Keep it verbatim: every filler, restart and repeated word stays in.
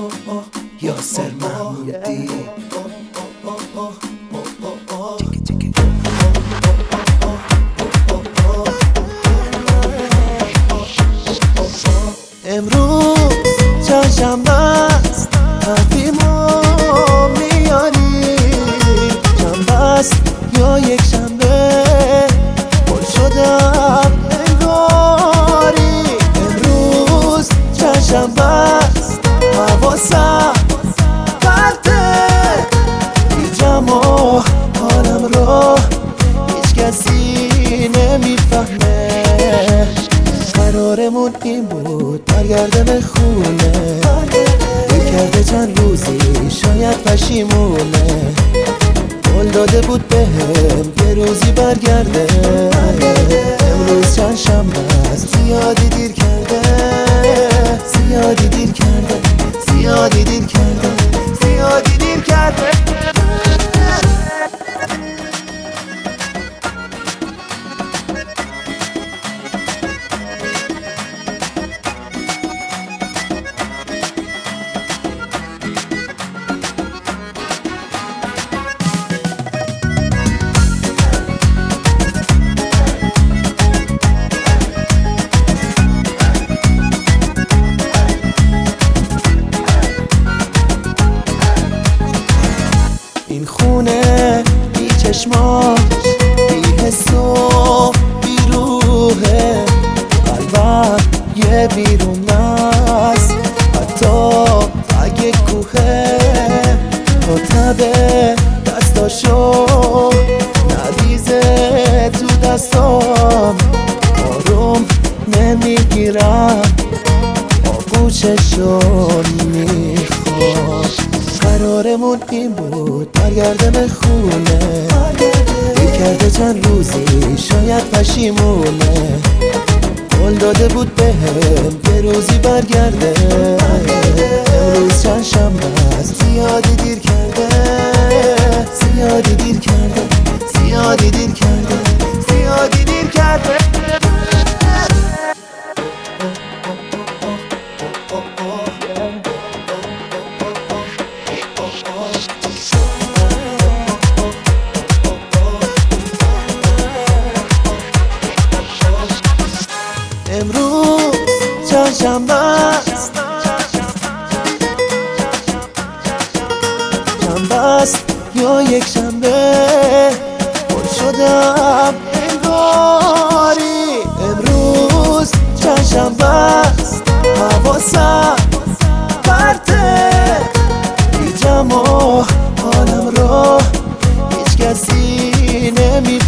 یاسر محمودی. امروز چهارشنبه است، حرفیمو میاری، شنبه است یا یک شنبه، پر شدم انگاری. امروز چهارشنبه است، حواسم پرته، هیچم و حالم رو هیچ کسی نمیفهمه. قرارمون این بود برگردم خونه، دل کرده چند روزی شاید پشیمونه، قول داده بود بهم یه روزی برگرده. امروز چند شنبه است، زیادی دیر کرده، زیادی دیر کرده، زیادی دیر کرده، زیادی دیر کرده. این خونه بی چشماش، بی حس و بی روحه، قلبم یه بیرون است، حتی اگه کوهه. رتبه دستاشو نریزه تو دستام، آروم نمیگیرم، آغوششون میخوام. قرارمون این بود برگردم خونه، دل کرده چند روزی شاید پشیمونه، قول داده بود بهم یه روزی برگرده. امروز چند شنبه است، زیادی دیر کرده، زیادی دیر کرده، زیادی دیر کرده، زیادی دیر کرده. امروز چهارشنبه است، شنبه است یا یک شنبه، پر شدم انگاری. امروز چهارشنبه است، حواسم پرته، هیچم و حالم رو هیچ کسی نمیفهمه.